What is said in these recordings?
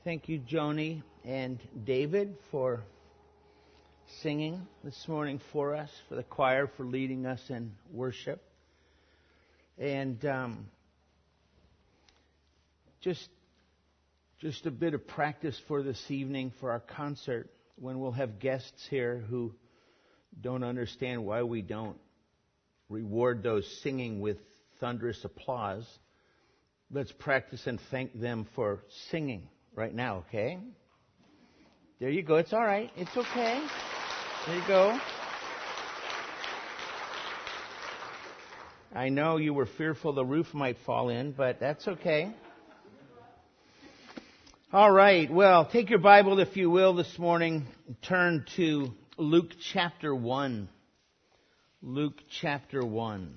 Thank you, Joni and David, for singing this morning for us, for the choir for leading us in worship. And just a bit of practice for this evening for our concert, when we'll have guests here who don't understand why we don't reward those singing with thunderous applause. Let's practice and thank them for singing right now, okay? There you go. It's all right. It's okay. There you go. I know you were fearful the roof might fall in, but that's okay. All right. Well, take your Bible, if you will, this morning. Turn to Luke chapter 1. Luke chapter 1.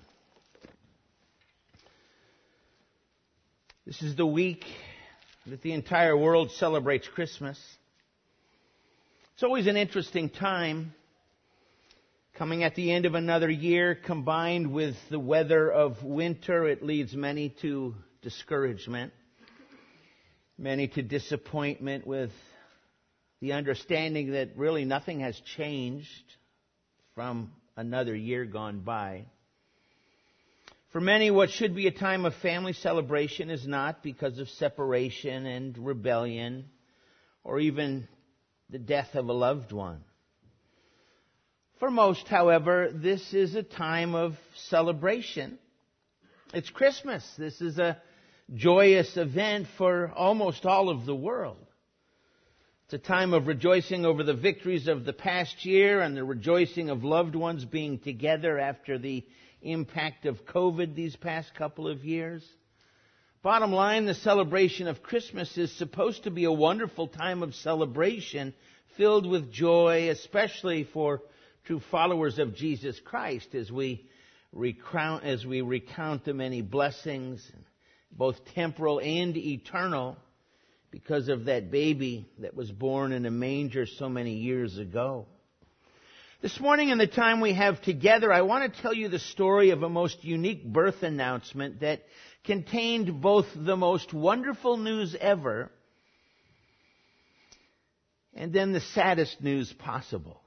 This is the week that the entire world celebrates Christmas. It's always an interesting time, coming at the end of another year, combined with the weather of winter. It leads many to discouragement, many to disappointment, with the understanding that really nothing has changed from another year gone by. For many, what should be a time of family celebration is not, because of separation and rebellion, or even the death of a loved one. For most, however, this is a time of celebration. It's Christmas. This is a joyous event for almost all of the world. It's a time of rejoicing over the victories of the past year and the rejoicing of loved ones being together after the impact of COVID these past couple of years. Bottom line, the celebration of Christmas is supposed to be a wonderful time of celebration filled with joy, especially for true followers of Jesus Christ, as we recount the many blessings, both temporal and eternal, because of that baby that was born in a manger so many years ago. This morning, in the time we have together, I want to tell you the story of a most unique birth announcement that contained both the most wonderful news ever and then the saddest news possible.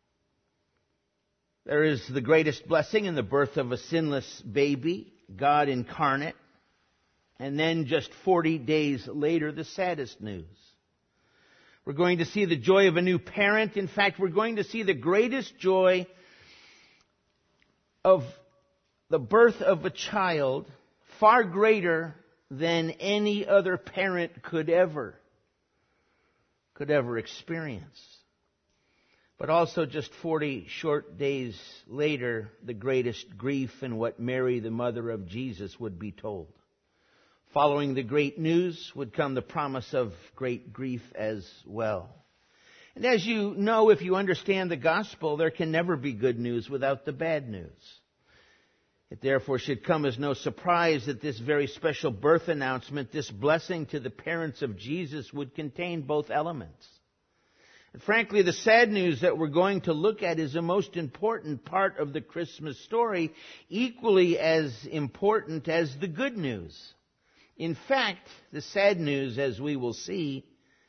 There is the greatest blessing in the birth of a sinless baby, God incarnate, and then just 40 days later, the saddest news. We're going to see the joy of a new parent. In fact, we're going to see the greatest joy of the birth of a child, far greater than any other parent could ever experience. But also just 40 short days later, the greatest grief in what Mary, the mother of Jesus, would be told. Following the great news would come the promise of great grief as well. And as you know, if you understand the gospel, there can never be good news without the bad news. It therefore should come as no surprise that this very special birth announcement, this blessing to the parents of Jesus, would contain both elements. And frankly, the sad news that we're going to look at is the most important part of the Christmas story, equally as important as the good news. In fact, the sad news, as we will see,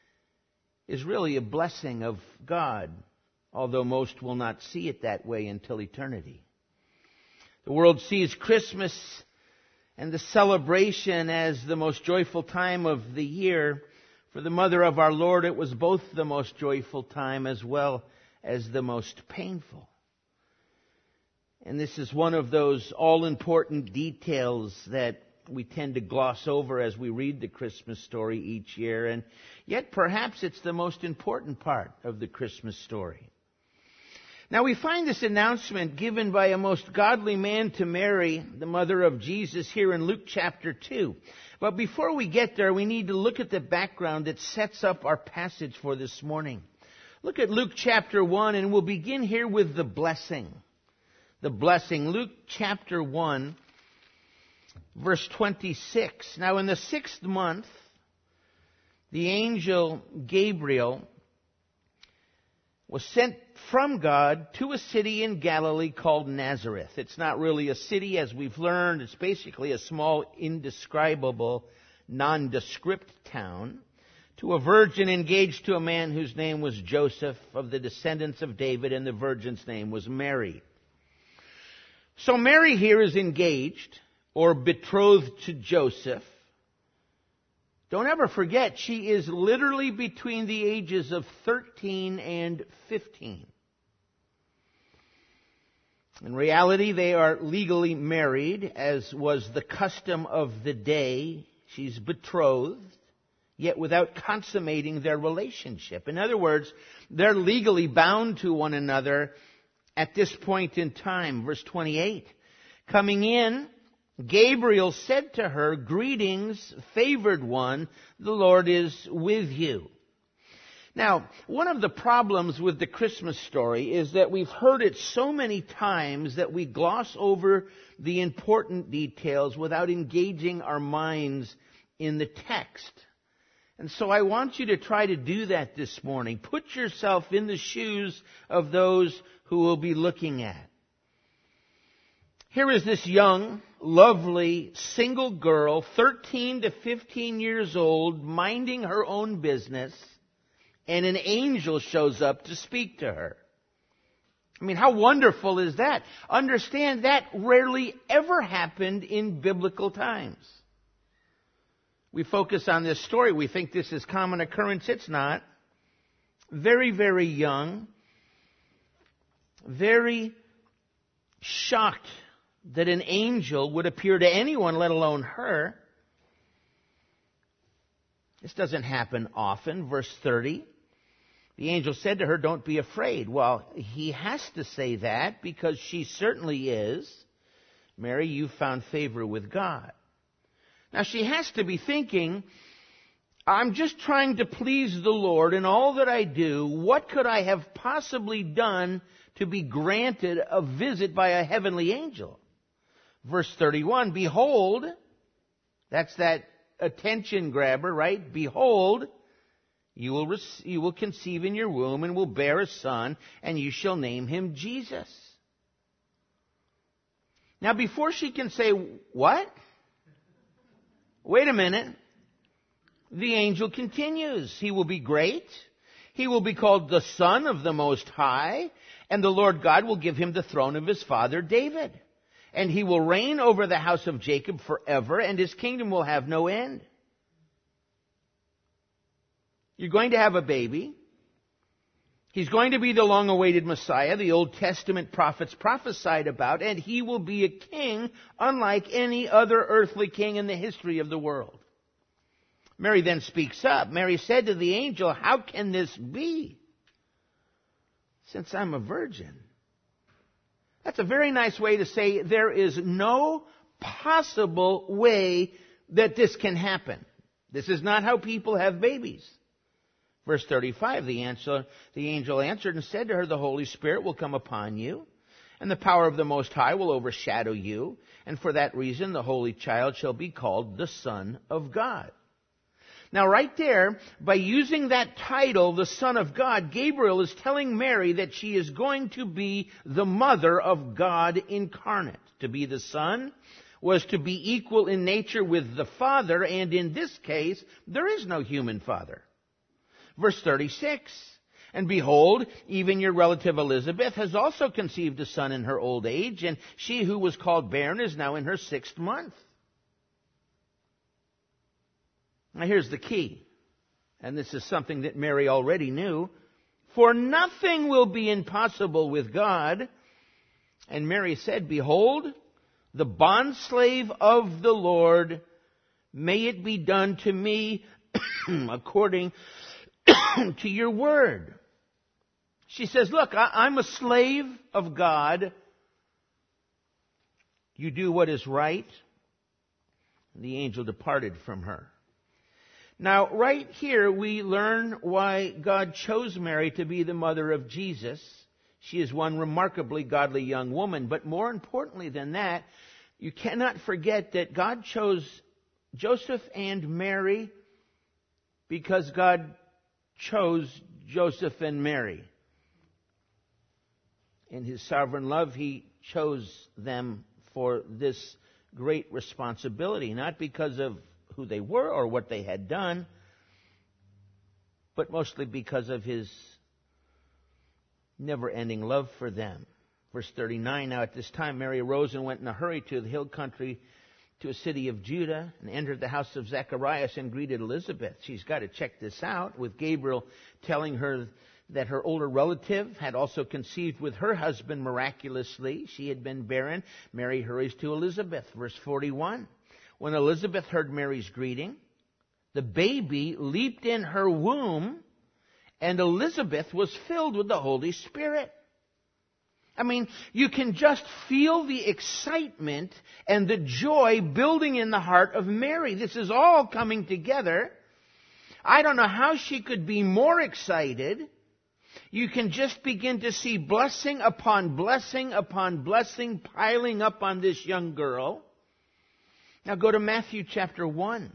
is really a blessing of God, although most will not see it that way until eternity. The world sees Christmas and the celebration as the most joyful time of the year. For the mother of our Lord, it was both the most joyful time as well as the most painful. And this is one of those all-important details that we tend to gloss over as we read the Christmas story each year, and yet perhaps it's the most important part of the Christmas story. Now, we find this announcement given by a most godly man to Mary, the mother of Jesus, here in Luke chapter 2. But before we get there, we need to look at the background that sets up our passage for this morning. Look at Luke chapter 1, and we'll begin here with the blessing. The blessing. Luke chapter 1. Verse 26. Now in the 6th month, the angel Gabriel was sent from God to a city in Galilee called Nazareth. It's not really a city, as we've learned. It's basically a small, indescribable, nondescript town, to a virgin engaged to a man whose name was Joseph, of the descendants of David, and the virgin's name was Mary. So Mary here is engaged or betrothed to Joseph. Don't ever forget, she is literally between the ages of 13 and 15. In reality, they are legally married, as was the custom of the day. She's betrothed, yet without consummating their relationship. In other words, they're legally bound to one another at this point in time. Verse 28, coming in, Gabriel said to her, "Greetings, favored one, the Lord is with you." Now, one of the problems with the Christmas story is that we've heard it so many times that we gloss over the important details without engaging our minds in the text. And so I want you to try to do that this morning. Put yourself in the shoes of those who will be looking at. Here is this young, lovely, single girl, 13 to 15 years old, minding her own business, and an angel shows up to speak to her. I mean, how wonderful is that? Understand, that rarely ever happened in biblical times. We focus on this story. We think this is common occurrence. It's not. Very, very young. Very shocked that an angel would appear to anyone, let alone her. This doesn't happen often. Verse 30. The angel said to her, "Don't be afraid." Well, he has to say that because she certainly is. "Mary, you've found favor with God." Now, she has to be thinking, I'm just trying to please the Lord in all that I do. What could I have possibly done to be granted a visit by a heavenly angel? Verse 31, behold, that's that attention grabber, right? Behold, you will conceive in your womb and will bear a son, and you shall name him Jesus. Now, before she can say, what? Wait a minute. The angel continues. He will be great. He will be called the Son of the Most High, and the Lord God will give him the throne of his father David. And he will reign over the house of Jacob forever, and his kingdom will have no end. You're going to have a baby. He's going to be the long-awaited Messiah the Old Testament prophets prophesied about, and he will be a king unlike any other earthly king in the history of the world. Mary then speaks up. Mary said to the angel, "How can this be, since I'm a virgin?" That's a very nice way to say there is no possible way that this can happen. This is not how people have babies. Verse 35, the angel answered and said to her, "The Holy Spirit will come upon you, and the power of the Most High will overshadow you, and for that reason the Holy Child shall be called the Son of God." Now right there, by using that title, the Son of God, Gabriel is telling Mary that she is going to be the mother of God incarnate. To be the Son was to be equal in nature with the Father, and in this case, there is no human father. Verse 36, and behold, even your relative Elizabeth has also conceived a son in her old age, and she who was called barren is now in her 6th month. Now here's the key, and this is something that Mary already knew. For nothing will be impossible with God. And Mary said, "Behold, the bondslave of the Lord, may it be done to me according to your word." She says, look, I'm a slave of God. You do what is right. And the angel departed from her. Now, right here, we learn why God chose Mary to be the mother of Jesus. She is one remarkably godly young woman. But more importantly than that, you cannot forget that God chose Joseph and Mary because God chose Joseph and Mary. In his sovereign love, he chose them for this great responsibility, not because of who they were or what they had done, but mostly because of his never-ending love for them. Verse 39, now at this time Mary arose and went in a hurry to the hill country, to a city of Judah, and entered the house of Zacharias and greeted Elizabeth. She's got to check this out, with Gabriel telling her that her older relative had also conceived with her husband miraculously. She had been barren. Mary hurries to Elizabeth. Verse 41, when Elizabeth heard Mary's greeting, the baby leaped in her womb, and Elizabeth was filled with the Holy Spirit. I mean, you can just feel the excitement and the joy building in the heart of Mary. This is all coming together. I don't know how she could be more excited. You can just begin to see blessing upon blessing upon blessing piling up on this young girl. Now go to Matthew chapter 1.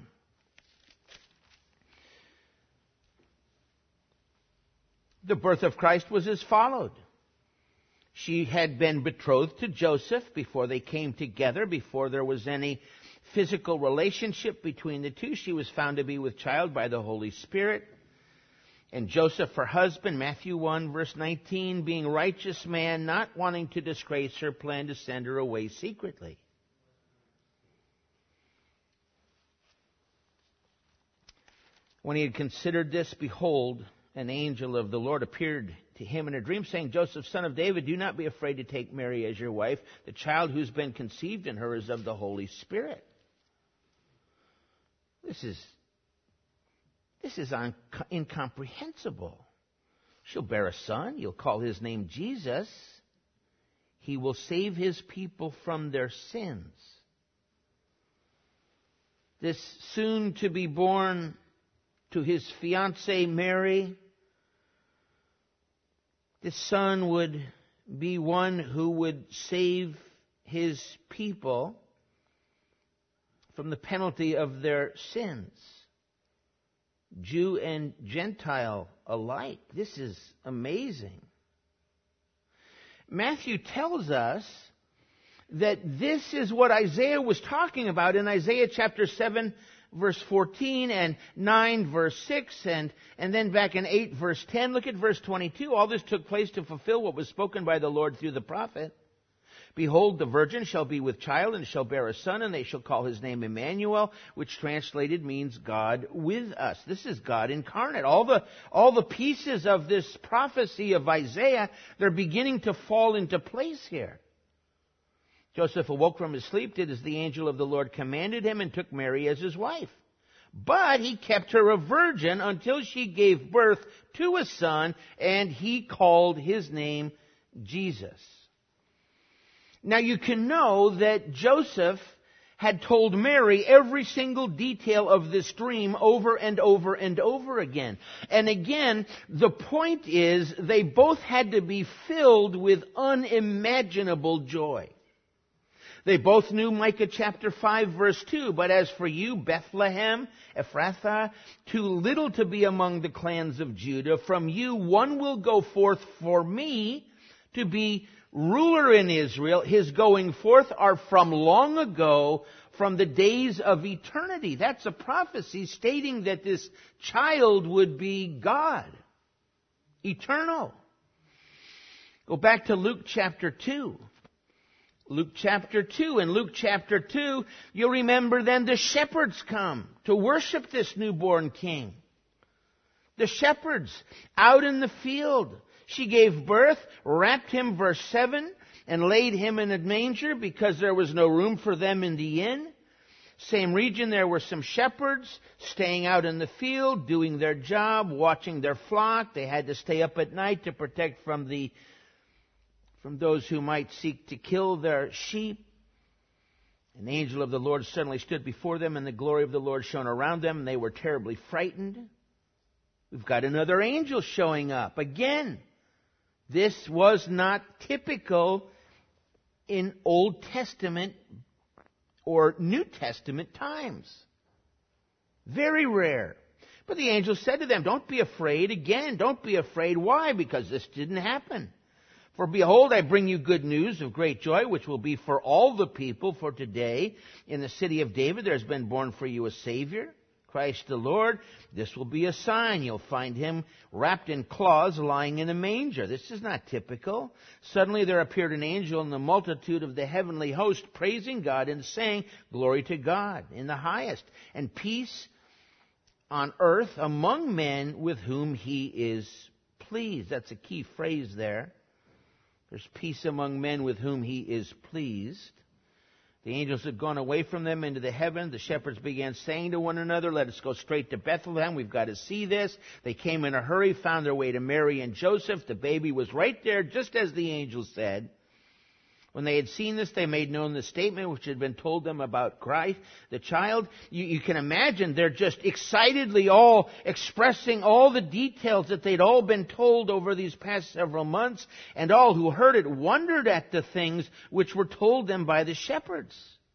The birth of Christ was as followed. She had been betrothed to Joseph before they came together, before there was any physical relationship between the two. She was found to be with child by the Holy Spirit. And Joseph, her husband, Matthew 1, verse 19, being a righteous man, not wanting to disgrace her, planned to send her away secretly. When he had considered this, behold, an angel of the Lord appeared to him in a dream, saying, Joseph, son of David, do not be afraid to take Mary as your wife. The child who's been conceived in her is of the Holy Spirit. This is incomprehensible. She'll bear a son. You'll call his name Jesus. He will save his people from their sins. This soon-to-be-born to his fiancée Mary, this son would be one who would save his people from the penalty of their sins. Jew and Gentile alike. This is amazing. Matthew tells us that this is what Isaiah was talking about in Isaiah chapter 7, verse 14, and 9, verse 6, and then back in 8, verse 10. Look at verse 22. All this took place to fulfill what was spoken by the Lord through the prophet. Behold, the virgin shall be with child and shall bear a son, and they shall call his name Emmanuel, which translated means God with us. This is God incarnate. All the pieces of this prophecy of Isaiah, they're beginning to fall into place here. Joseph awoke from his sleep, did as the angel of the Lord commanded him, and took Mary as his wife. But he kept her a virgin until she gave birth to a son, and he called his name Jesus. Now you can know that Joseph had told Mary every single detail of this dream over and over and over again. And again, the point is they both had to be filled with unimaginable joy. They both knew Micah chapter 5 verse 2, but as for you, Bethlehem, Ephrathah, too little to be among the clans of Judah, from you one will go forth for me to be ruler in Israel. His going forth are from long ago, from the days of eternity. That's a prophecy stating that this child would be God, eternal. Go back to Luke chapter 2. Luke chapter 2. In Luke chapter 2, you'll remember then the shepherds come to worship this newborn king. The shepherds out in the field. She gave birth, wrapped him, verse 7, and laid him in a manger because there was no room for them in the inn. Same region, there were some shepherds staying out in the field, doing their job, watching their flock. They had to stay up at night to protect from those who might seek to kill their sheep. An angel of the Lord suddenly stood before them, and the glory of the Lord shone around them, and they were terribly frightened. We've got another angel showing up. Again, this was not typical in Old Testament or New Testament times. Very rare. But the angel said to them, don't be afraid. Again, don't be afraid. Why? Because this didn't happen. For behold, I bring you good news of great joy, which will be for all the people. For today, in the city of David, there has been born for you a Savior, Christ the Lord. This will be a sign. You'll find him wrapped in cloths, lying in a manger. This is not typical. Suddenly there appeared an angel in the multitude of the heavenly host, praising God and saying, Glory to God in the highest, and peace on earth among men with whom he is pleased. That's a key phrase there. There's peace among men with whom he is pleased. The angels had gone away from them into the heaven. The shepherds began saying to one another, Let us go straight to Bethlehem. We've got to see this. They came in a hurry, found their way to Mary and Joseph. The baby was right there, just as the angel said. When they had seen this, they made known the statement which had been told them about Christ, the child. You can imagine they're just excitedly all expressing all the details that they'd all been told over these past several months, and all who heard it wondered at the things which were told them by the shepherds.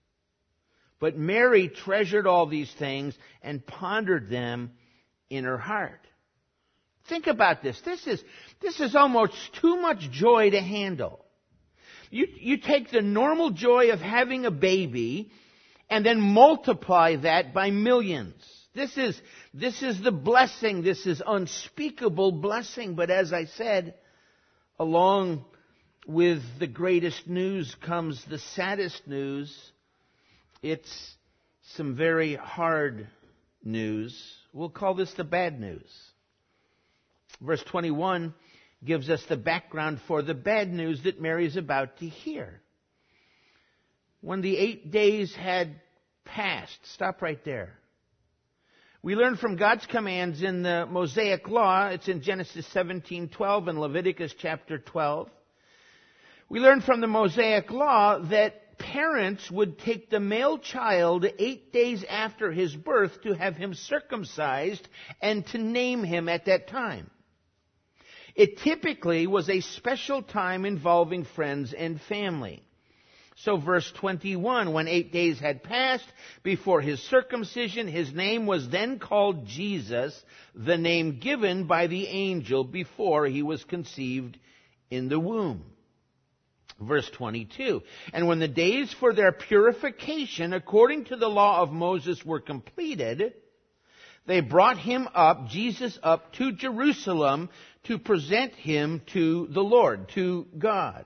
But Mary treasured all these things and pondered them in her heart. Think about this. This is almost too much joy to handle. You take the normal joy of having a baby and then multiply that by millions. This is the blessing. This is unspeakable blessing. But as I said, along with the greatest news comes the saddest news. It's some very hard news. We'll call this the bad news. Verse 21 gives us the background for the bad news that Mary is about to hear. When the 8 days had passed, stop right there. We learn from God's commands in the Mosaic Law. It's in Genesis 17:12 and Leviticus chapter 12. We learn from the Mosaic Law that parents would take the male child 8 days after his birth to have him circumcised and to name him at that time. It typically was a special time involving friends and family. So verse 21, when 8 days had passed before his circumcision, his name was then called Jesus, the name given by the angel before he was conceived in the womb. Verse 22, and when the days for their purification according to the law of Moses were completed, they brought him up, Jesus up, to Jerusalem to present him to the Lord, to God.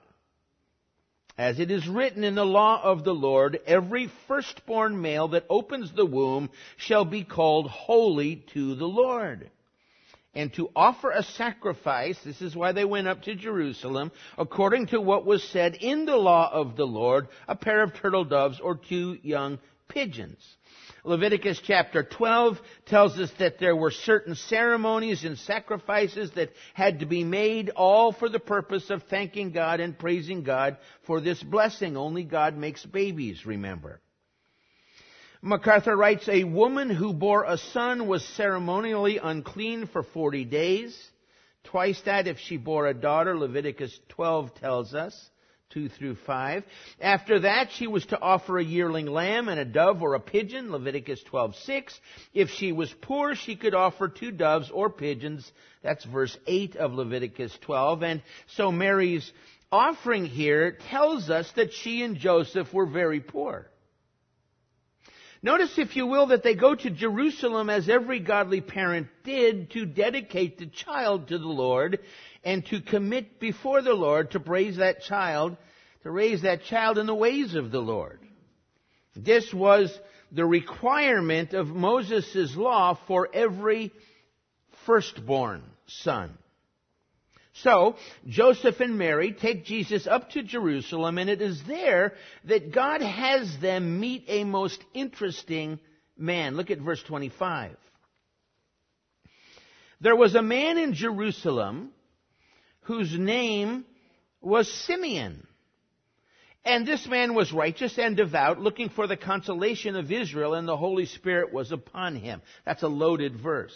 As it is written in the law of the Lord, every firstborn male that opens the womb shall be called holy to the Lord. And to offer a sacrifice, this is why they went up to Jerusalem, according to what was said in the law of the Lord, a pair of turtle doves or 2 young pigeons. Leviticus chapter 12 tells us that there were certain ceremonies and sacrifices that had to be made, all for the purpose of thanking God and praising God for this blessing. Only God makes babies, remember. MacArthur writes, a woman who bore a son was ceremonially unclean for 40 days. Twice that if she bore a daughter, Leviticus 12 tells us. 2 through 5. After that, she was to offer a yearling lamb and a dove or a pigeon, Leviticus 12:6. If she was poor, she could offer 2 doves or pigeons. That's verse 8 of Leviticus 12. And so Mary's offering here tells us that she and Joseph were very poor. Notice, if you will, that they go to Jerusalem as every godly parent did to dedicate the child to the Lord and to commit before the Lord to raise that child in the ways of the Lord. This was the requirement of Moses' law for every firstborn son. So, Joseph and Mary take Jesus up to Jerusalem, and it is there that God has them meet a most interesting man. Look at verse 25. There was a man in Jerusalem whose name was Simeon. And this man was righteous and devout, looking for the consolation of Israel, and the Holy Spirit was upon him. That's a loaded verse.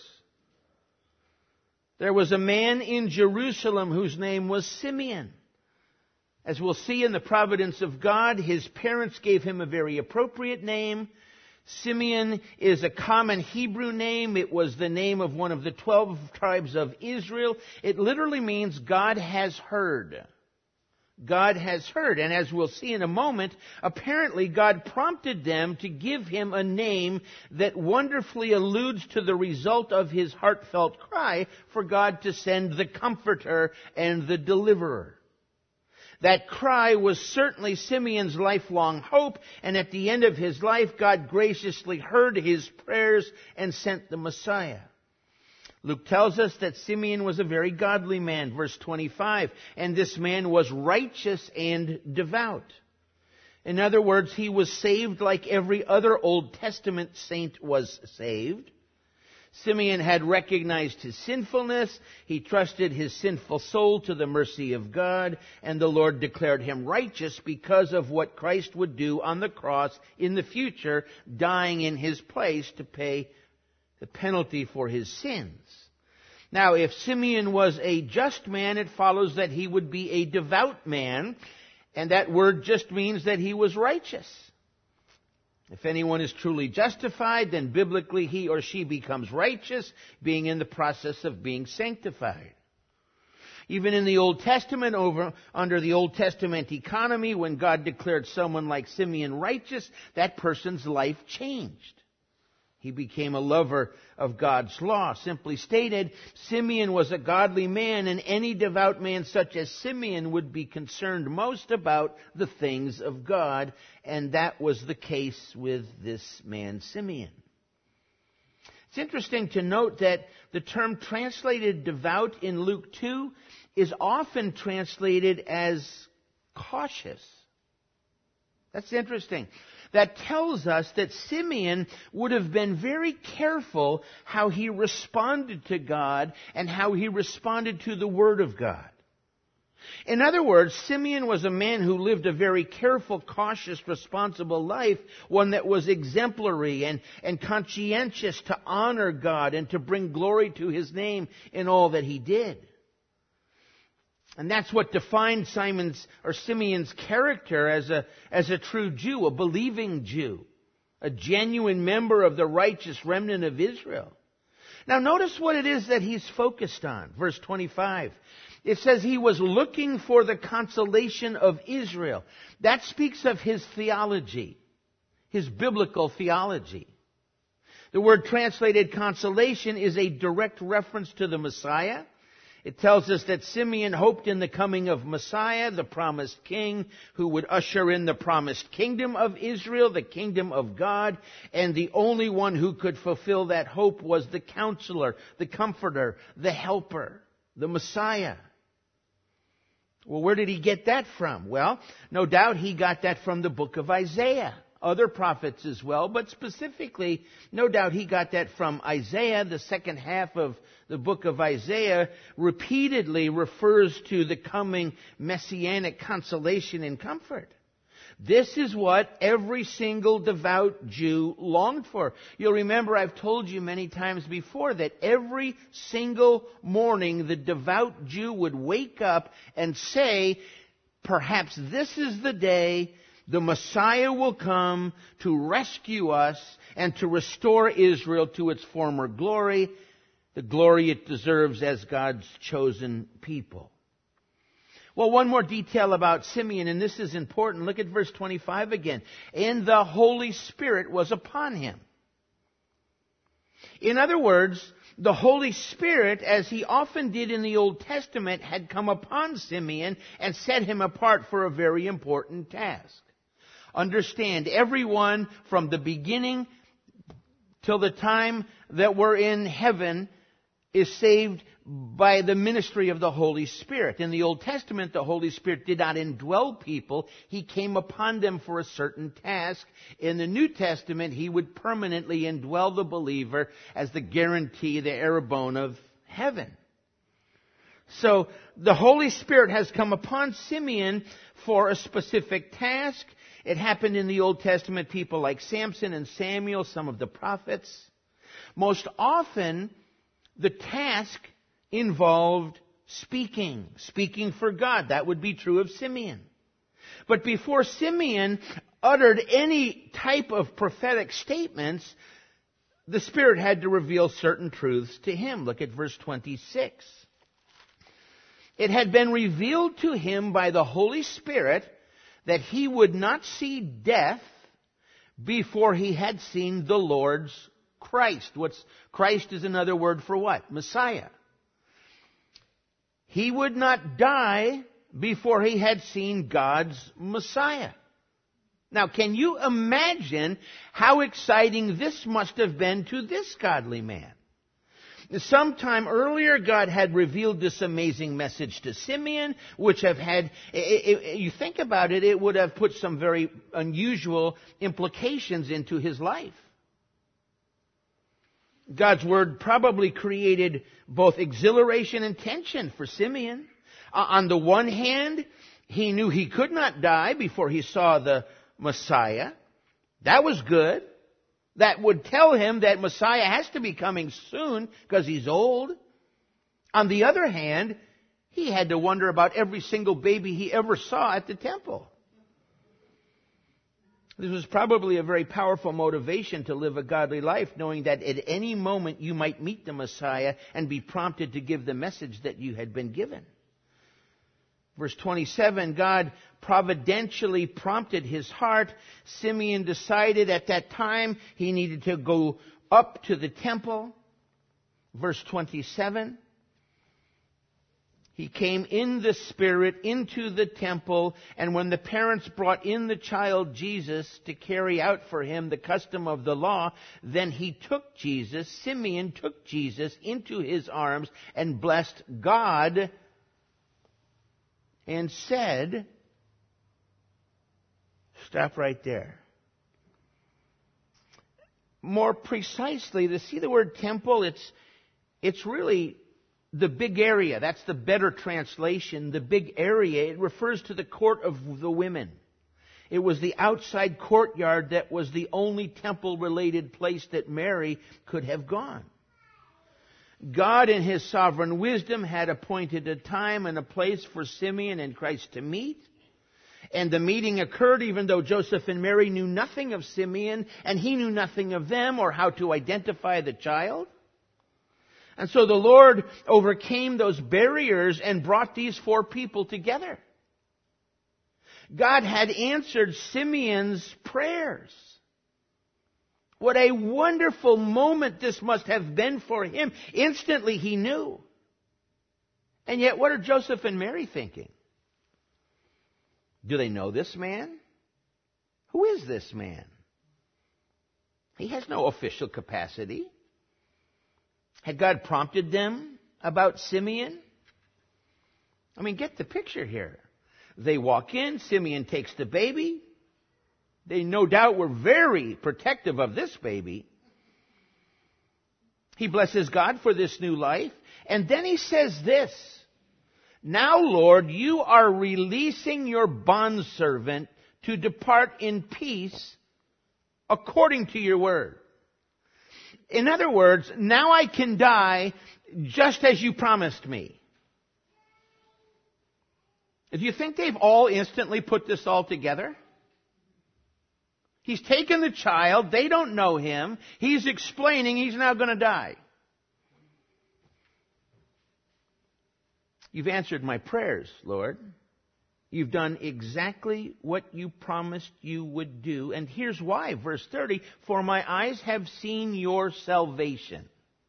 There was a man in Jerusalem whose name was Simeon. As we'll see in the providence of God, his parents gave him a very appropriate name. Simeon is a common Hebrew name. It was the name of one of the 12 tribes of Israel. It literally means God has heard. God has heard. And as we'll see in a moment, apparently God prompted them to give him a name that wonderfully alludes to the result of his heartfelt cry for God to send the Comforter and the Deliverer. That cry was certainly Simeon's lifelong hope, and at the end of his life, God graciously heard his prayers and sent the Messiah. Luke tells us that Simeon was a very godly man, verse 25, and this man was righteous and devout. In other words, he was saved like every other Old Testament saint was saved. Simeon had recognized his sinfulness, he trusted his sinful soul to the mercy of God, and the Lord declared him righteous because of what Christ would do on the cross in the future, dying in his place to pay the penalty for his sins. Now, if Simeon was a just man, it follows that he would be a devout man, and that word just means that he was righteous. If anyone is truly justified, then biblically he or she becomes righteous, being in the process of being sanctified. Even in the Old Testament, under the Old Testament economy, when God declared someone like Simeon righteous, that person's life changed. He became a lover of God's law. Simply stated, Simeon was a godly man, and any devout man such as Simeon would be concerned most about the things of God, and that was the case with this man Simeon. It's interesting to note that the term translated devout in Luke 2 is often translated as cautious. That's interesting. That tells us that Simeon would have been very careful how he responded to God and how he responded to the Word of God. In other words, Simeon was a man who lived a very careful, cautious, responsible life, one that was exemplary and conscientious to honor God and to bring glory to His name in all that he did. And that's what defined Simeon's character as a true Jew, a believing Jew, a genuine member of the righteous remnant of Israel. Now notice what it is that he's focused on. Verse 25. It says he was looking for the consolation of Israel. That speaks of his theology, his biblical theology. The word translated consolation is a direct reference to the Messiah. It tells us that Simeon hoped in the coming of Messiah, the promised king, who would usher in the promised kingdom of Israel, the kingdom of God, and the only one who could fulfill that hope was the counselor, the comforter, the helper, the Messiah. Well, where did he get that from? Well, no doubt he got that from the book of Isaiah. Other prophets as well, but specifically, no doubt he got that from Isaiah. The second half of the book of Isaiah repeatedly refers to the coming messianic consolation and comfort. This is what every single devout Jew longed for. You'll remember I've told you many times before that every single morning the devout Jew would wake up and say, perhaps this is the day the Messiah will come to rescue us and to restore Israel to its former glory, the glory it deserves as God's chosen people. Well, one more detail about Simeon, and this is important. Look at verse 25 again. And the Holy Spirit was upon him. In other words, the Holy Spirit, as He often did in the Old Testament, had come upon Simeon and set him apart for a very important task. Understand, everyone from the beginning till the time that we're in heaven is saved by the ministry of the Holy Spirit. In the Old Testament, the Holy Spirit did not indwell people. He came upon them for a certain task. In the New Testament, He would permanently indwell the believer as the guarantee, the arrabon of heaven. So, the Holy Spirit has come upon Simeon for a specific task. It happened in the Old Testament, people like Samson and Samuel, some of the prophets. Most often, the task involved speaking for God. That would be true of Simeon. But before Simeon uttered any type of prophetic statements, the Spirit had to reveal certain truths to him. Look at verse 26. It had been revealed to him by the Holy Spirit that he would not see death before he had seen the Lord's Christ. Christ is another word for what? Messiah. He would not die before he had seen God's Messiah. Now, can you imagine how exciting this must have been to this godly man? Sometime earlier, God had revealed this amazing message to Simeon, which you think about it, it would have put some very unusual implications into his life. God's word probably created both exhilaration and tension for Simeon. On the one hand, he knew he could not die before he saw the Messiah. That was good. That would tell him that Messiah has to be coming soon because he's old. On the other hand, he had to wonder about every single baby he ever saw at the temple. This was probably a very powerful motivation to live a godly life, knowing that at any moment you might meet the Messiah and be prompted to give the message that you had been given. Verse 27, God providentially prompted his heart. Simeon decided at that time he needed to go up to the temple. Verse 27, he came in the Spirit into the temple, and when the parents brought in the child Jesus to carry out for him the custom of the law, then Simeon took Jesus into his arms and blessed God and said, stop right there. More precisely, to see the word temple, it's really the big area. That's the better translation. The big area. It refers to the court of the women. It was the outside courtyard that was the only temple-related place that Mary could have gone. God, in His sovereign wisdom, had appointed a time and a place for Simeon and Christ to meet. And the meeting occurred even though Joseph and Mary knew nothing of Simeon, and he knew nothing of them or how to identify the child. And so the Lord overcame those barriers and brought these four people together. God had answered Simeon's prayers. What a wonderful moment this must have been for him. Instantly he knew. And yet, what are Joseph and Mary thinking? Do they know this man? Who is this man? He has no official capacity. Had God prompted them about Simeon? I mean, get the picture here. They walk in, Simeon takes the baby. They no doubt were very protective of this baby. He blesses God for this new life. And then he says this, now, Lord, you are releasing your bondservant to depart in peace according to your word. In other words, now I can die just as you promised me. Do you think they've all instantly put this all together? He's taken the child. They don't know him. He's explaining he's now going to die. You've answered my prayers, Lord. You've done exactly what you promised you would do. And here's why. Verse 30, for my eyes have seen your salvation.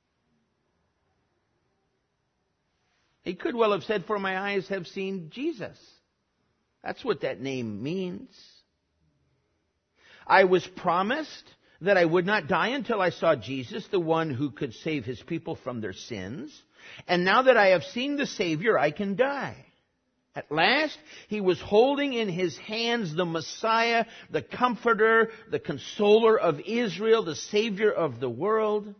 He could well have said, for my eyes have seen Jesus. That's what that name means. I was promised that I would not die until I saw Jesus, the one who could save his people from their sins. And now that I have seen the Savior, I can die. At last, he was holding in his hands the Messiah, the Comforter, the Consoler of Israel, the Savior of the world.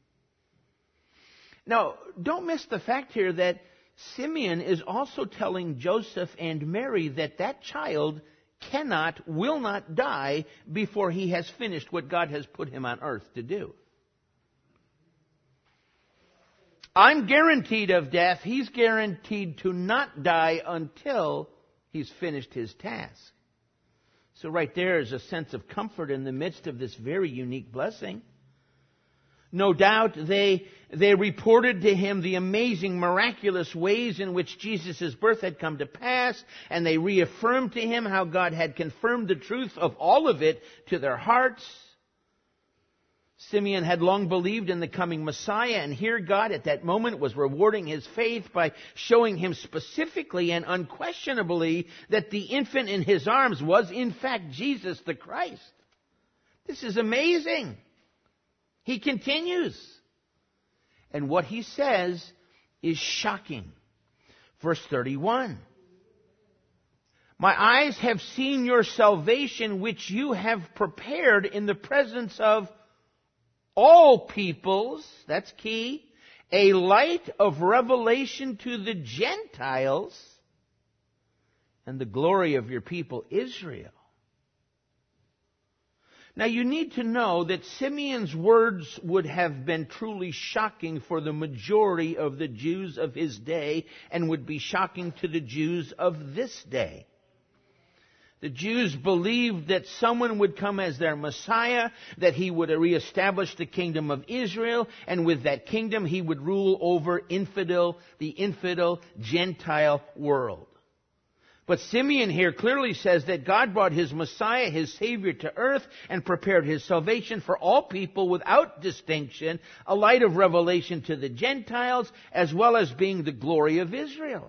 Now, don't miss the fact here that Simeon is also telling Joseph and Mary that that child will not die before he has finished what God has put him on earth to do. I'm guaranteed of death. He's guaranteed to not die until he's finished his task. So right there is a sense of comfort in the midst of this very unique blessing. No doubt they reported to him the amazing, miraculous ways in which Jesus' birth had come to pass, and they reaffirmed to him how God had confirmed the truth of all of it to their hearts. Simeon had long believed in the coming Messiah, and here God at that moment was rewarding his faith by showing him specifically and unquestionably that the infant in his arms was in fact Jesus the Christ. This is amazing. He continues. And what he says is shocking. Verse 31. My eyes have seen your salvation, which you have prepared in the presence of all peoples, that's key, a light of revelation to the Gentiles and the glory of your people Israel. Now you need to know that Simeon's words would have been truly shocking for the majority of the Jews of his day and would be shocking to the Jews of this day. The Jews believed that someone would come as their Messiah, that he would reestablish the kingdom of Israel, and with that kingdom he would rule over the infidel Gentile world. But Simeon here clearly says that God brought his Messiah, his Savior, to earth and prepared his salvation for all people without distinction, a light of revelation to the Gentiles, as well as being the glory of Israel.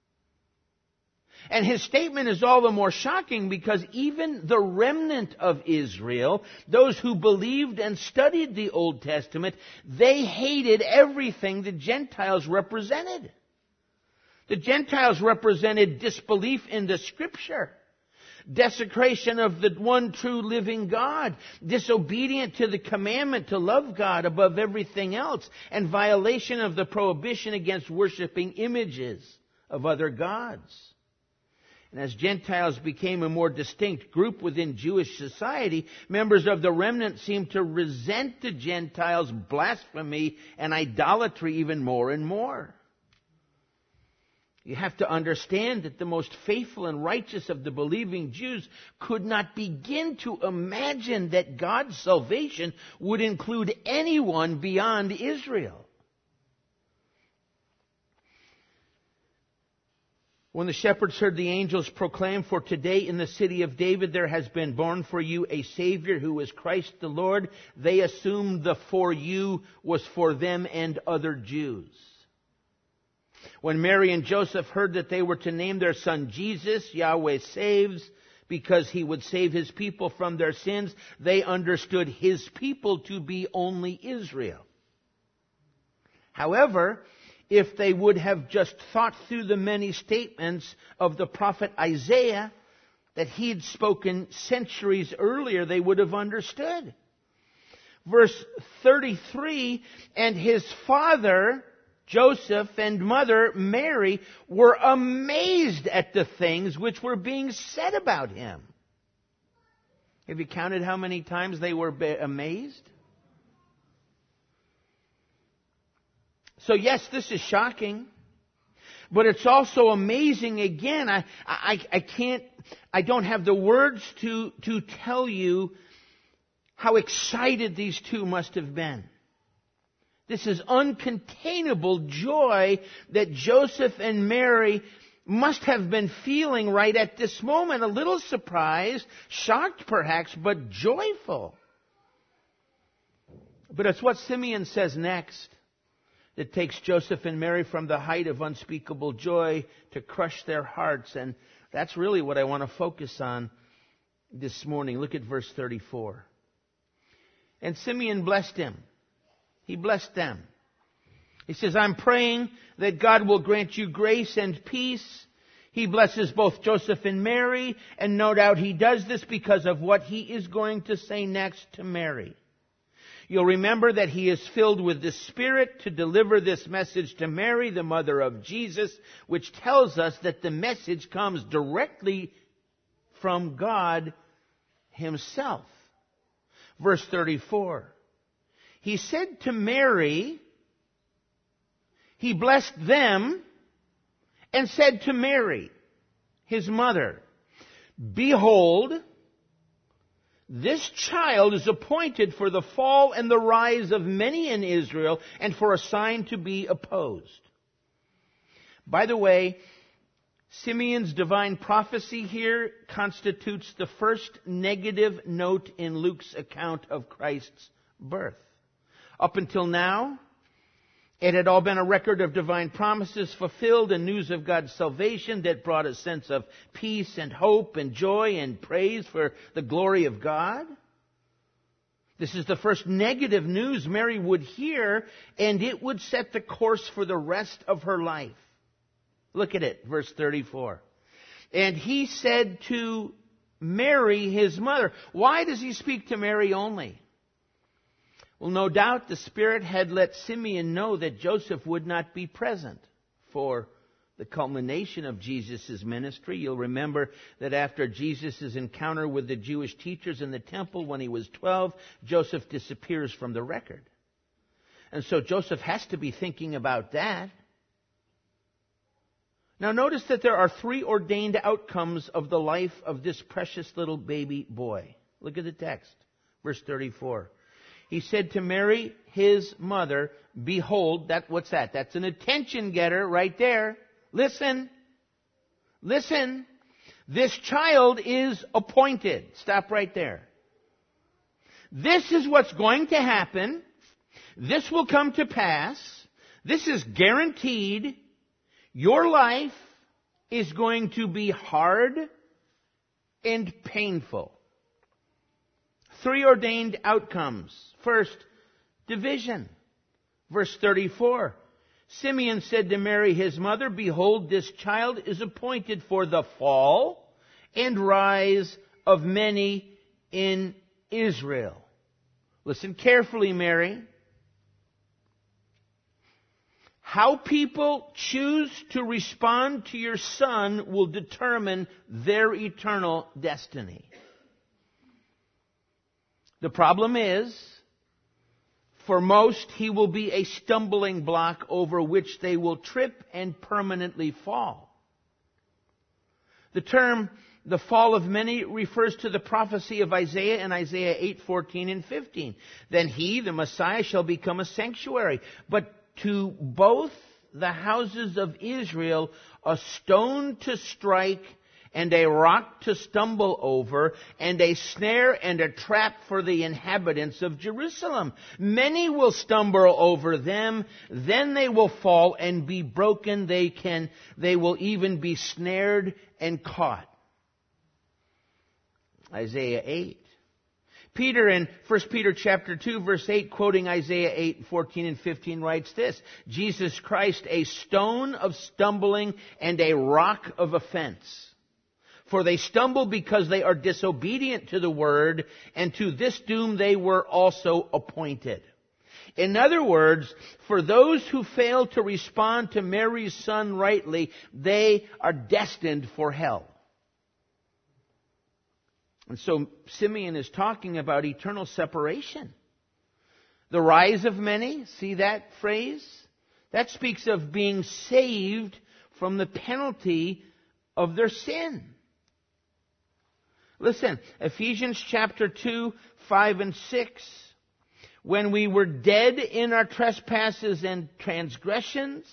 And his statement is all the more shocking because even the remnant of Israel, those who believed and studied the Old Testament, they hated everything the Gentiles represented. The Gentiles represented disbelief in the Scripture, desecration of the one true living God, disobedient to the commandment to love God above everything else, and violation of the prohibition against worshiping images of other gods. And as Gentiles became a more distinct group within Jewish society, members of the remnant seemed to resent the Gentiles' blasphemy and idolatry even more and more. You have to understand that the most faithful and righteous of the believing Jews could not begin to imagine that God's salvation would include anyone beyond Israel. When the shepherds heard the angels proclaim, "For today in the city of David there has been born for you a Savior who is Christ the Lord," they assumed the "for you" was for them and other Jews. When Mary and Joseph heard that they were to name their son Jesus, Yahweh saves, because he would save his people from their sins, they understood his people to be only Israel. However, if they would have just thought through the many statements of the prophet Isaiah that he had spoken centuries earlier, they would have understood. Verse 33, and his father, Joseph, and mother, Mary, were amazed at the things which were being said about him. Have you counted how many times they were amazed? So yes, this is shocking, but it's also amazing again. I don't have the words to tell you how excited these two must have been. This is uncontainable joy that Joseph and Mary must have been feeling right at this moment. A little surprised, shocked perhaps, but joyful. But it's what Simeon says next that takes Joseph and Mary from the height of unspeakable joy to crush their hearts. And that's really what I want to focus on this morning. Look at verse 34. And Simeon blessed him. He blessed them. He says, I'm praying that God will grant you grace and peace. He blesses both Joseph and Mary, and no doubt he does this because of what he is going to say next to Mary. You'll remember that he is filled with the Spirit to deliver this message to Mary, the mother of Jesus, which tells us that the message comes directly from God himself. Verse 34. He said to Mary, he blessed them and said to Mary, his mother, Behold, This child is appointed for the fall and the rise of many in Israel, and for a sign to be opposed. By the way, Simeon's divine prophecy here constitutes the first negative note in Luke's account of Christ's birth. Up until now, it had all been a record of divine promises fulfilled and news of God's salvation that brought a sense of peace and hope and joy and praise for the glory of God. This is the first negative news Mary would hear, and it would set the course for the rest of her life. Look at it, verse 34. And he said to Mary, his mother. Why does he speak to Mary only? Well, no doubt the Spirit had let Simeon know that Joseph would not be present for the culmination of Jesus' ministry. You'll remember that after Jesus' encounter with the Jewish teachers in the temple when he was 12, Joseph disappears from the record. And so Joseph has to be thinking about that. Now notice that there are 3 ordained outcomes of the life of this precious little baby boy. Look at the text, verse 34. He said to Mary, his mother, behold, what's that? That's an attention getter right there. Listen. Listen. This child is appointed. Stop right there. This is what's going to happen. This will come to pass. This is guaranteed. Your life is going to be hard and painful. 3 ordained outcomes. First, division. Verse 34. Simeon said to Mary, his mother, behold, this child is appointed for the fall and rise of many in Israel. Listen carefully, Mary. How people choose to respond to your son will determine their eternal destiny. The problem is, for most, he will be a stumbling block over which they will trip and permanently fall. The term, the fall of many, refers to the prophecy of Isaiah in Isaiah 8:14 and 15. Then he, the Messiah, shall become a sanctuary. But to both the houses of Israel, a stone to strike and a rock to stumble over, and a snare and a trap for the inhabitants of Jerusalem. Many will stumble over them, then they will fall and be broken. They will even be snared and caught. Isaiah 8. Peter in 1 Peter chapter 2 verse 8, quoting Isaiah 8:14 and 15, writes this: Jesus Christ, a stone of stumbling and a rock of offense. For they stumble because they are disobedient to the word, and to this doom they were also appointed. In other words, for those who fail to respond to Mary's son rightly, they are destined for hell. And so Simeon is talking about eternal separation. The rise of many, see that phrase? That speaks of being saved from the penalty of their sin. Listen, Ephesians chapter 2, 5 and 6. When we were dead in our trespasses and transgressions,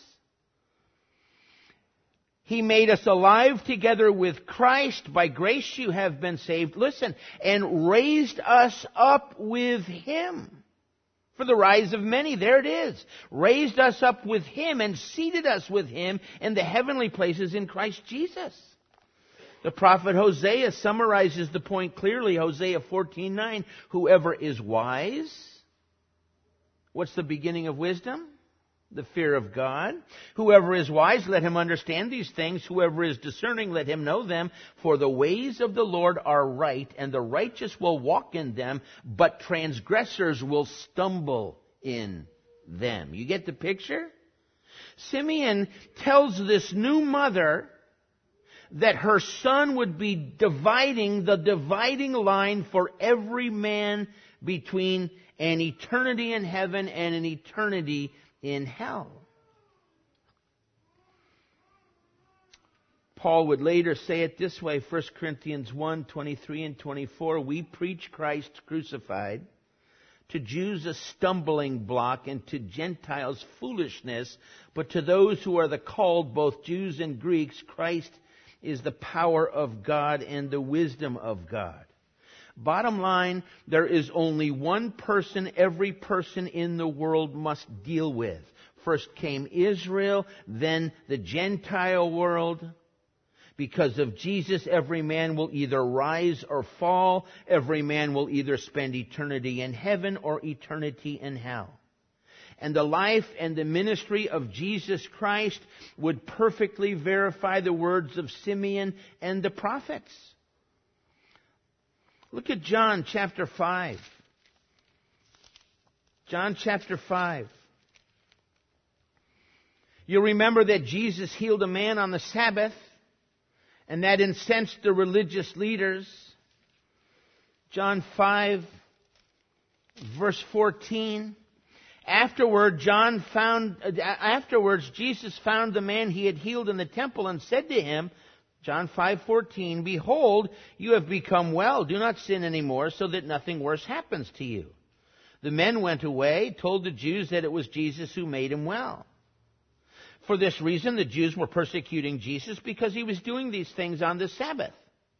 He made us alive together with Christ. By grace you have been saved. Listen, and raised us up with Him. For the rise of many, there it is. Raised us up with Him and seated us with Him in the heavenly places in Christ Jesus. The prophet Hosea summarizes the point clearly. Hosea 14:9. Whoever is wise. What's the beginning of wisdom? The fear of God. Whoever is wise, let him understand these things. Whoever is discerning, let him know them. For the ways of the Lord are right, and the righteous will walk in them, but transgressors will stumble in them. You get the picture? Simeon tells this new mother that her son would be dividing the dividing line for every man between an eternity in heaven and an eternity in hell. Paul would later say it this way, 1 Corinthians 1:23 and 24, we preach Christ crucified, to Jews a stumbling block, and to Gentiles foolishness, but to those who are the called, both Jews and Greeks, Christ is the power of God and the wisdom of God. Bottom line, there is only one person every person in the world must deal with. First came Israel, then the Gentile world. Because of Jesus, every man will either rise or fall. Every man will either spend eternity in heaven or eternity in hell. And the life and the ministry of Jesus Christ would perfectly verify the words of Simeon and the prophets. Look at John chapter 5. John chapter 5. You'll remember that Jesus healed a man on the Sabbath, and that incensed the religious leaders. John 5, verse 14. Afterwards, Jesus found the man he had healed in the temple and said to him, John 5:14, behold, you have become well. Do not sin anymore, so that nothing worse happens to you. The men went away, told the Jews that it was Jesus who made him well. For this reason, the Jews were persecuting Jesus because he was doing these things on the Sabbath.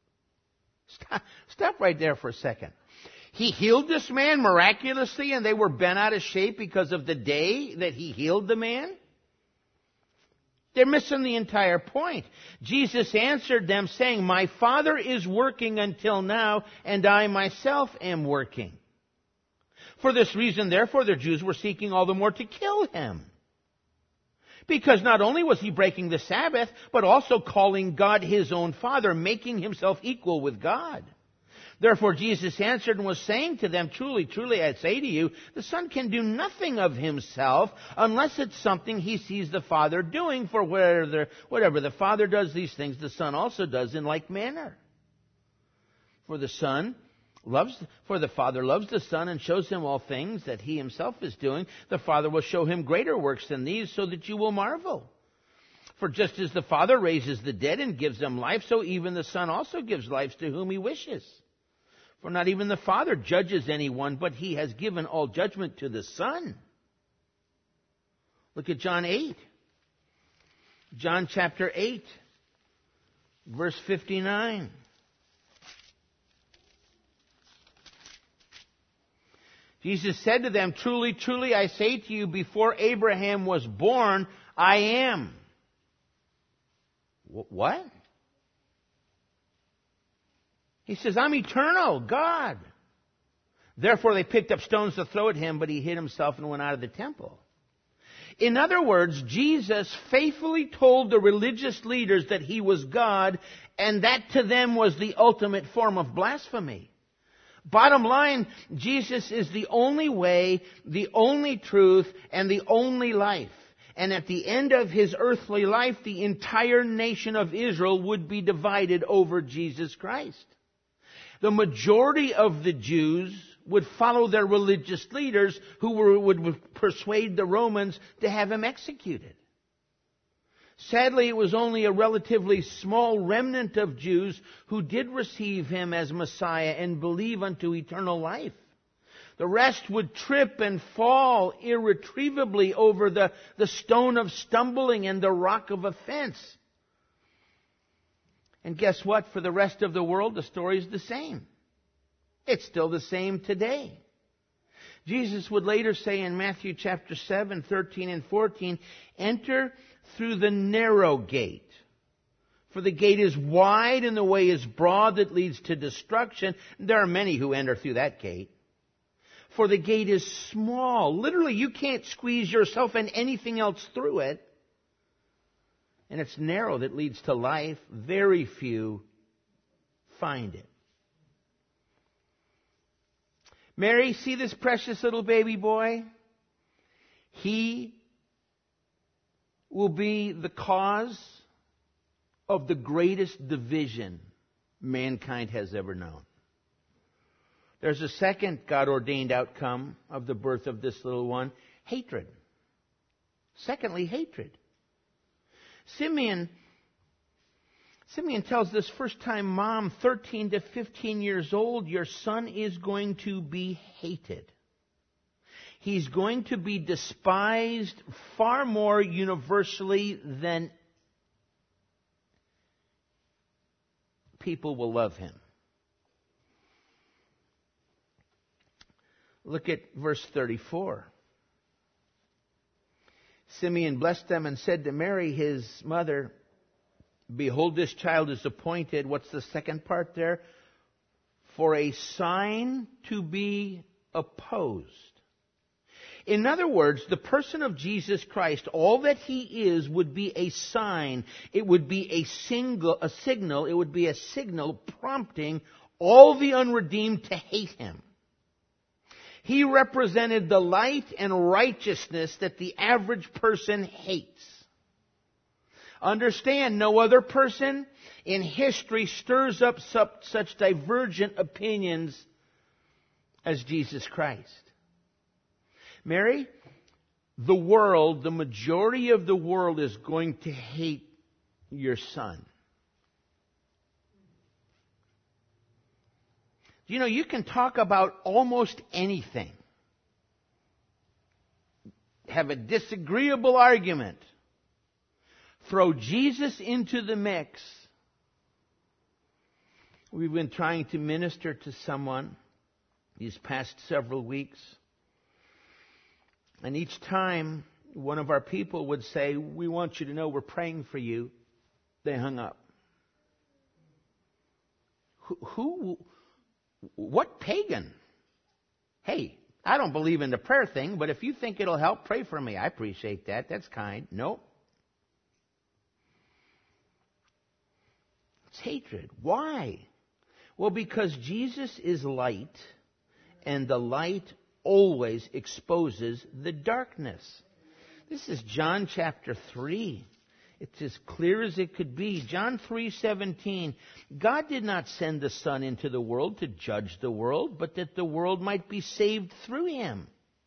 Stop right there for a second. He healed this man miraculously, and they were bent out of shape because of the day that he healed the man? They're missing the entire point. Jesus answered them saying, my Father is working until now, and I myself am working. For this reason, therefore, the Jews were seeking all the more to kill him. Because not only was he breaking the Sabbath, but also calling God his own Father, making himself equal with God. Therefore Jesus answered and was saying to them, truly, truly, I say to you, the Son can do nothing of himself unless it's something he sees the Father doing. For whatever the Father does these things, the Son also does in like manner. For the Father loves the Son and shows him all things that he himself is doing. The Father will show him greater works than these, so that you will marvel. For just as the Father raises the dead and gives them life, so even the Son also gives life to whom he wishes. For not even the Father judges anyone, but he has given all judgment to the Son. Look at John 8. John chapter 8, verse 59. Jesus said to them, truly, truly, I say to you, before Abraham was born, I am. What? He says, I'm eternal, God. Therefore they picked up stones to throw at him, but he hid himself and went out of the temple. In other words, Jesus faithfully told the religious leaders that he was God, and that to them was the ultimate form of blasphemy. Bottom line, Jesus is the only way, the only truth, and the only life. And at the end of his earthly life, the entire nation of Israel would be divided over Jesus Christ. The majority of the Jews would follow their religious leaders who would persuade the Romans to have him executed. Sadly, it was only a relatively small remnant of Jews who did receive him as Messiah and believe unto eternal life. The rest would trip and fall irretrievably over the stone of stumbling and the rock of offense. And guess what? For the rest of the world, the story is the same. It's still the same today. Jesus would later say in Matthew chapter 7, 13 and 14, enter through the narrow gate. For the gate is wide and the way is broad that leads to destruction. There are many who enter through that gate. For the gate is small. Literally, you can't squeeze yourself and anything else through it. And it's narrow that leads to life. Very few find it. Mary, see this precious little baby boy? He will be the cause of the greatest division mankind has ever known. There's a second God-ordained outcome of the birth of this little one, hatred. Secondly, hatred. Simeon Simeon tells this first-time mom, 13 to 15 years old, your son is going to be hated. He's going to be despised far more universally than people will love him. Look at verse 34. Simeon blessed them and said to Mary, his mother, behold, this child is appointed. What's the second part there? For a sign to be opposed. In other words, the person of Jesus Christ, all that he is, would be a sign. It would be a signal. It would be a signal prompting all the unredeemed to hate him. He represented the light and righteousness that the average person hates. Understand, no other person in history stirs up such divergent opinions as Jesus Christ. Mary, the world, the majority of the world is going to hate your son. You know, you can talk about almost anything. Have a disagreeable argument. Throw Jesus into the mix. We've been trying to minister to someone these past several weeks. And each time one of our people would say, we want you to know we're praying for you, they hung up. What pagan? Hey, I don't believe in the prayer thing, but if you think it'll help, pray for me. I appreciate that. That's kind. Nope. It's hatred. Why? Well, because Jesus is light, and the light always exposes the darkness. This is John chapter 3. It's as clear as it could be. John 3:17. God did not send the Son into the world to judge the world, but that the world might be saved through him.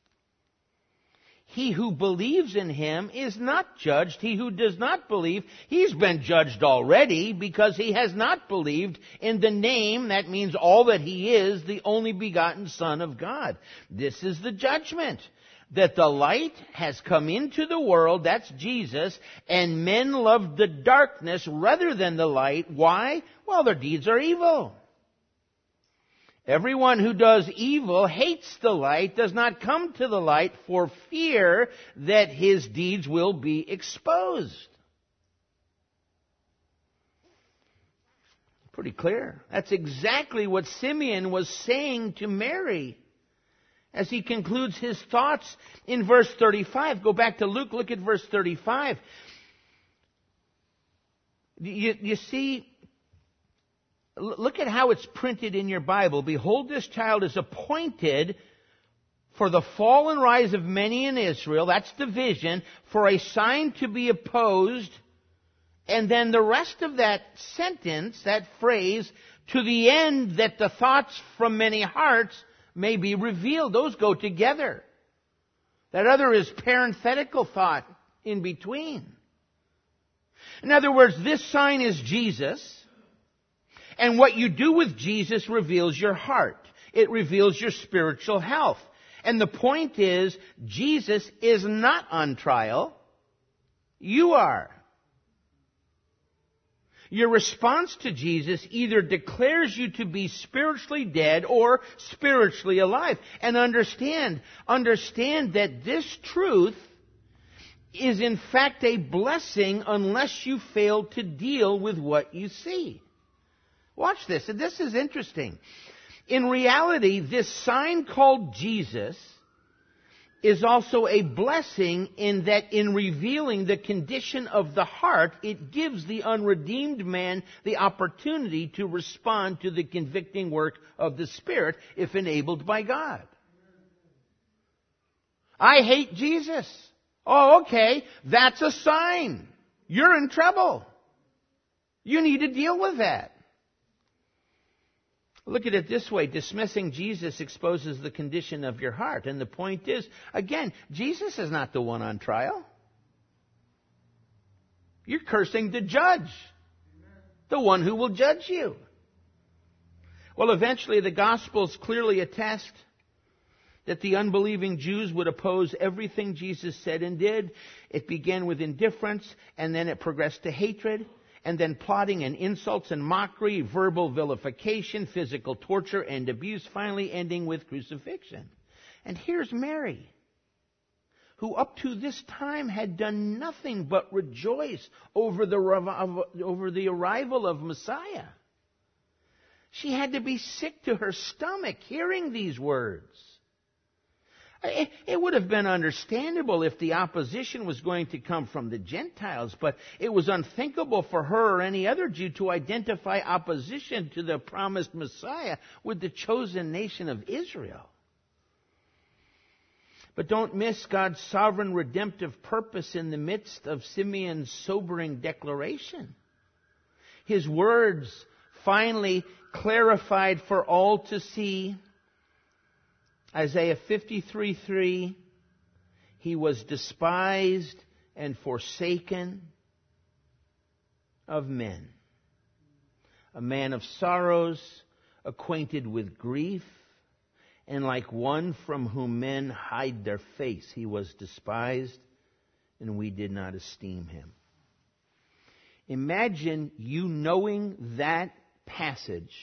He who believes in him is not judged. He who does not believe, he's been judged already because he has not believed in the name, that means all that he is, the only begotten Son of God. This is the judgment. That the light has come into the world, that's Jesus, and men love the darkness rather than the light. Why? Well, their deeds are evil. Everyone who does evil hates the light, does not come to the light for fear that his deeds will be exposed. Pretty clear. That's exactly what Simeon was saying to Mary as he concludes his thoughts in verse 35. Go back to Luke, look at verse 35. You see, look at how it's printed in your Bible. Behold, this child is appointed for the fall and rise of many in Israel. That's the vision. For a sign to be opposed. And then the rest of that sentence, that phrase, to the end that the thoughts from many hearts may be revealed. Those go together. That other is parenthetical thought in between. In other words, this sign is Jesus. And what you do with Jesus reveals your heart. It reveals your spiritual health. And the point is, Jesus is not on trial. You are. Your response to Jesus either declares you to be spiritually dead or spiritually alive. And understand that this truth is in fact a blessing unless you fail to deal with what you see. Watch this. And this is interesting. In reality, this sign called Jesus is also a blessing in that in revealing the condition of the heart, it gives the unredeemed man the opportunity to respond to the convicting work of the Spirit if enabled by God. I hate Jesus. Oh, okay. That's a sign. You're in trouble. You need to deal with that. Look at it this way. Dismissing Jesus exposes the condition of your heart. And the point is, again, Jesus is not the one on trial. You're cursing the judge. the one who will judge you. Well, eventually the Gospels clearly attest that the unbelieving Jews would oppose everything Jesus said and did. It began with indifference, and then it progressed to hatred, and then plotting and insults and mockery, verbal vilification, physical torture and abuse, finally ending with crucifixion. And here's Mary, who up to this time had done nothing but rejoice over the arrival of Messiah. She had to be sick to her stomach hearing these words. It would have been understandable if the opposition was going to come from the Gentiles, but it was unthinkable for her or any other Jew to identify opposition to the promised Messiah with the chosen nation of Israel. But don't miss God's sovereign redemptive purpose in the midst of Simeon's sobering declaration. His words finally clarified for all to see. Isaiah 53:3, he was despised and forsaken of men, a man of sorrows, acquainted with grief, and like one from whom men hide their face. He was despised, and we did not esteem him. Imagine you knowing that passage,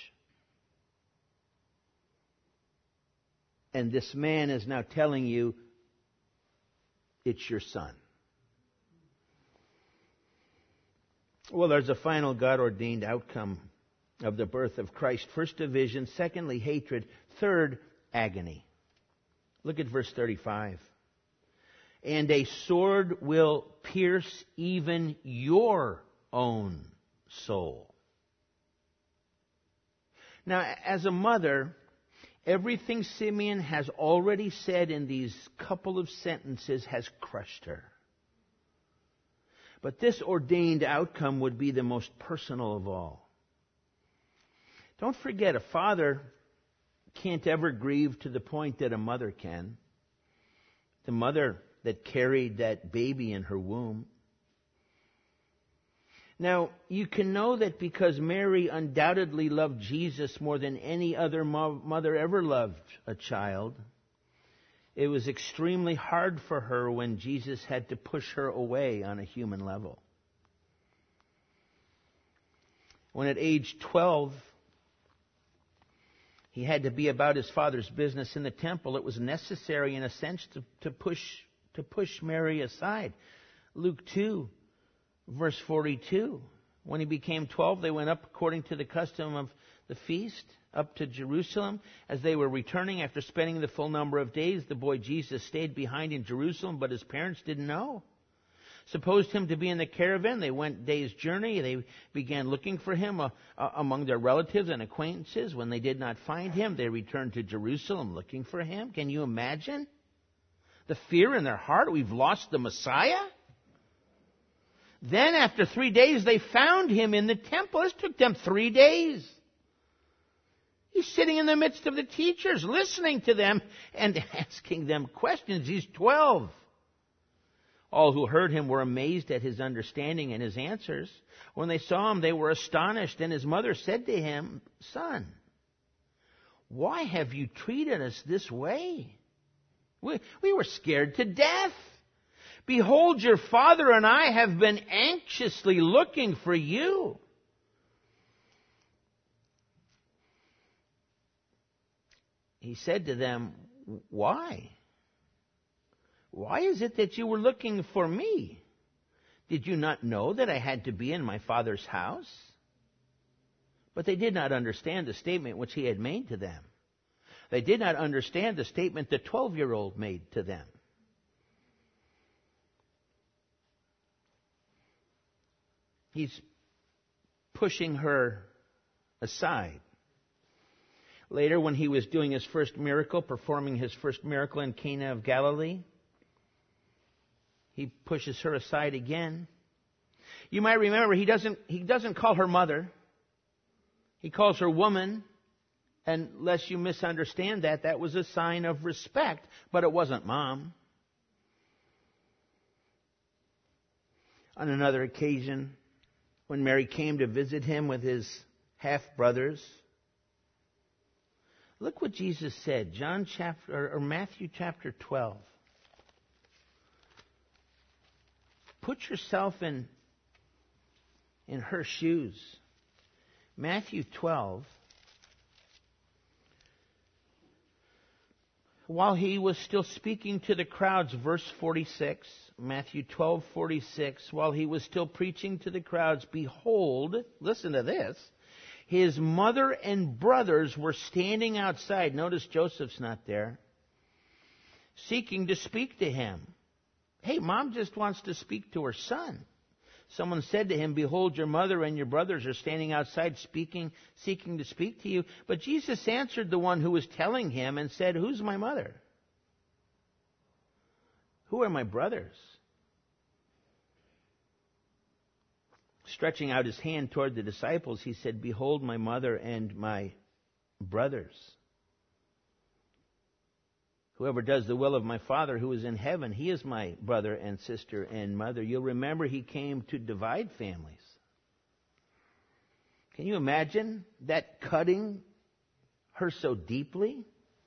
and this man is now telling you it's your son. Well, there's a final God-ordained outcome of the birth of Christ. First, division. Secondly, hatred. Third, agony. Look at verse 35. And a sword will pierce even your own soul. Now, as a mother, everything Simeon has already said in these couple of sentences has crushed her. But this ordained outcome would be the most personal of all. Don't forget, a father can't ever grieve to the point that a mother can. The mother that carried that baby in her womb. Now, you can know that because Mary undoubtedly loved Jesus more than any other mother ever loved a child. It was extremely hard for her when Jesus had to push her away on a human level. When at age 12, he had to be about his father's business in the temple, it was necessary in a sense to push Mary aside. Luke 2. Verse 42, when he became 12, they went up according to the custom of the feast, up to Jerusalem. As they were returning after spending the full number of days, the boy Jesus stayed behind in Jerusalem, but his parents didn't know. Supposed him to be in the caravan. They went a day's journey. They began looking for him among their relatives and acquaintances. When they did not find him, they returned to Jerusalem looking for him. Can you imagine the fear in their heart? We've lost the Messiah? Then after 3 days, they found him in the temple. This took them 3 days. He's sitting in the midst of the teachers, listening to them and asking them questions. He's 12. All who heard him were amazed at his understanding and his answers. When they saw him, they were astonished. And his mother said to him, "Son, why have you treated us this way? We were scared to death. Behold, your father and I have been anxiously looking for you." He said to them, "Why? Why is it that you were looking for me? Did you not know that I had to be in my father's house?" But they did not understand the statement which he had made to them. They did not understand the statement the 12-year-old made to them. He's pushing her aside. Later, when he was doing his first miracle, performing his first miracle in Cana of Galilee, he pushes her aside again. You might remember he doesn't call her mother. He calls her woman. And lest you misunderstand that was a sign of respect, but it wasn't mom. On another occasion, when Mary came to visit him with his half-brothers. Look what Jesus said, Matthew chapter 12. Put yourself in her shoes. Matthew 12. While he was still speaking to the crowds, verse 46, Matthew 12:46, while he was still preaching to the crowds, behold, listen to this, his mother and brothers were standing outside. Notice Joseph's not there. Seeking to speak to him. Hey, mom just wants to speak to her son. Someone said to him, behold, your mother and your brothers are standing outside seeking to speak to you. But Jesus answered the one who was telling him and said, who's my mother? Who are my brothers? Stretching out his hand toward the disciples, he said, behold, my mother and my brothers. Whoever does the will of my Father who is in heaven, he is my brother and sister and mother. You'll remember he came to divide families. Can you imagine that cutting her so deeply?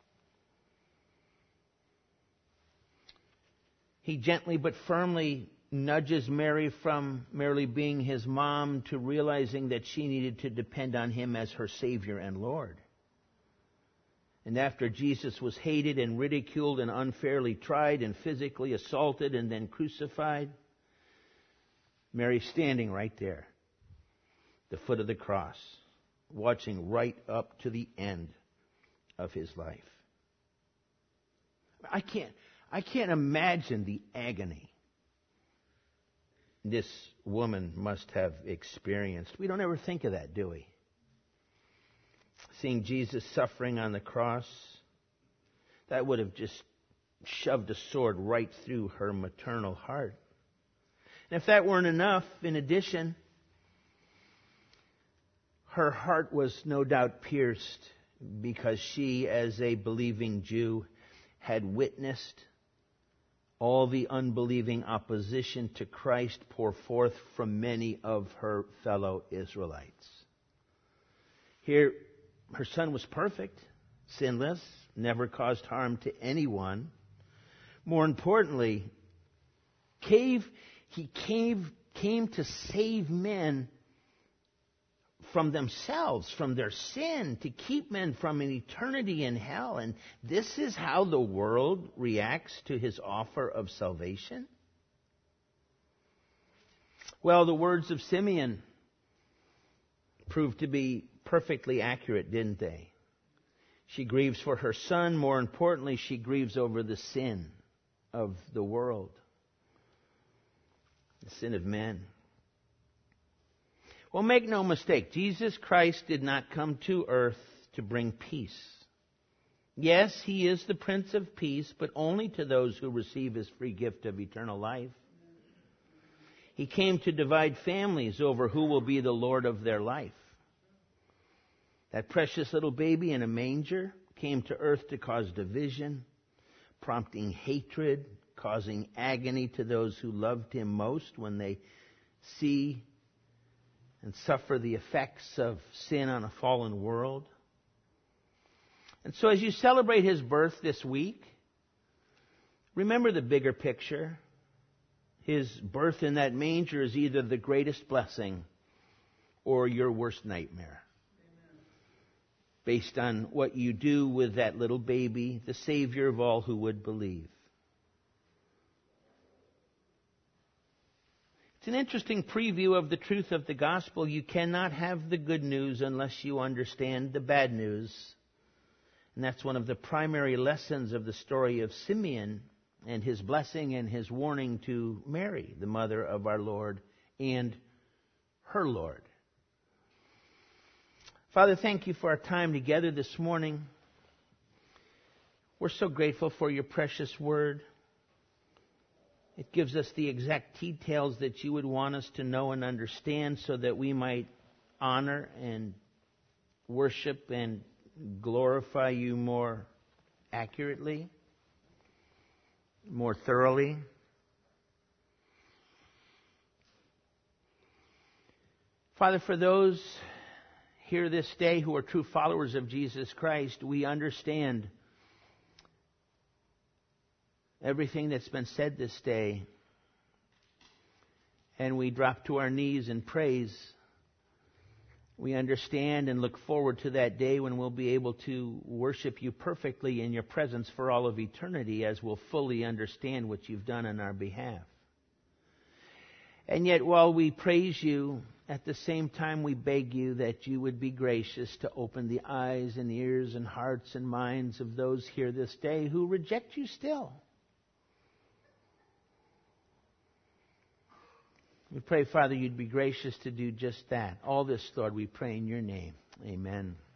He gently but firmly nudges Mary from merely being his mom to realizing that she needed to depend on him as her Savior and Lord. And after Jesus was hated and ridiculed and unfairly tried and physically assaulted and then crucified, Mary's standing right there, the foot of the cross, watching right up to the end of his life. I can't imagine the agony this woman must have experienced. We don't ever think of that, do we? Seeing Jesus suffering on the cross, that would have just shoved a sword right through her maternal heart. And if that weren't enough, in addition, her heart was no doubt pierced because she, as a believing Jew, had witnessed all the unbelieving opposition to Christ pour forth from many of her fellow Israelites. Here, her son was perfect, sinless, never caused harm to anyone. More importantly, he came to save men from themselves, from their sin, to keep men from an eternity in hell. And this is how the world reacts to his offer of salvation? Well, the words of Simeon proved to be perfectly accurate, didn't they? She grieves for her son. More importantly, she grieves over the sin of the world, the sin of men. Well, make no mistake, Jesus Christ did not come to earth to bring peace. Yes, he is the Prince of Peace, but only to those who receive his free gift of eternal life. He came to divide families over who will be the Lord of their life. That precious little baby in a manger came to earth to cause division, prompting hatred, causing agony to those who loved him most when they see and suffer the effects of sin on a fallen world. And so as you celebrate his birth this week, remember the bigger picture. His birth in that manger is either the greatest blessing or your worst nightmare. Amen. Based on what you do with that little baby, the Savior of all who would believe. It's an interesting preview of the truth of the gospel. You cannot have the good news unless you understand the bad news. And that's one of the primary lessons of the story of Simeon and his blessing and his warning to Mary, the mother of our Lord and her Lord. Father, thank you for our time together this morning. We're so grateful for your precious word. It gives us the exact details that you would want us to know and understand so that we might honor and worship and glorify you more accurately, more thoroughly. Father, for those here this day who are true followers of Jesus Christ, we understand everything that's been said this day, and we drop to our knees in praise. We understand and look forward to that day when we'll be able to worship you perfectly in your presence for all of eternity, as we'll fully understand what you've done on our behalf. And yet, while we praise you, at the same time we beg you that you would be gracious to open the eyes and ears and hearts and minds of those here this day who reject you still. We pray, Father, you'd be gracious to do just that. All this, Lord, we pray in your name. Amen.